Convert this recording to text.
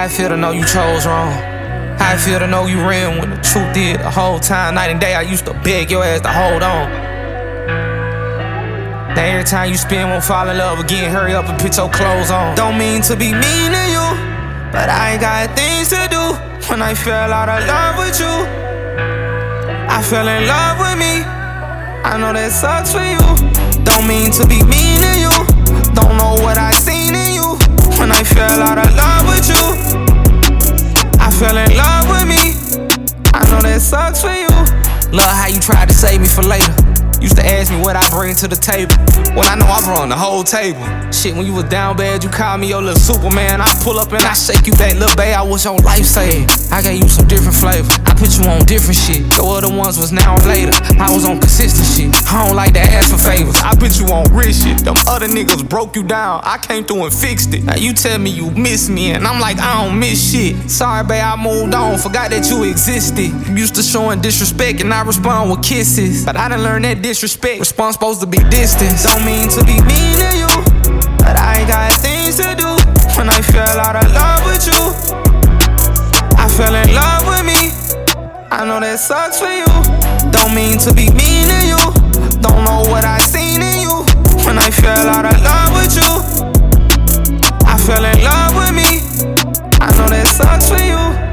it feel to know you chose wrong? How it feel to know you ran when the truth did the whole time? Night and day I used to beg your ass to hold on. Now every time you spin, won't fall in love again. Hurry up and put your clothes on. Don't mean to be mean to you, but I ain't got things to do. When I fell out of love with you, I fell in love with me. I know that sucks for you. Don't mean to be mean to you, don't know what I seen in you. When I fell out of love with you, I fell in love with me. I know that sucks for you. Love how you tried to save me for later. Used to ask me what I bring to the table. Well, I know I brought the whole table. Shit, when you was down bad, you called me your little Superman. I pull up and I shake you back, little babe, I was your lifesaver. I gave you some different flavor, I put you on different shit. The other ones was now or later, I was on consistent shit. I don't like to ask for favors, I put you on rich shit. Them other niggas broke you down, I came through and fixed it. Now you tell me you miss me, and I'm like, I don't miss shit. Sorry, babe, I moved on, forgot that you existed. You used to showing disrespect and I respond with kisses, but I done learned that disrespect, response supposed to be distance. Don't mean to be mean to you, but I ain't got things to do. When I fell out of love with you, I fell in love with me. I know that sucks for you. Don't mean to be mean to you, don't know what I seen in you. When I fell out of love with you, I fell in love with me. I know that sucks for you.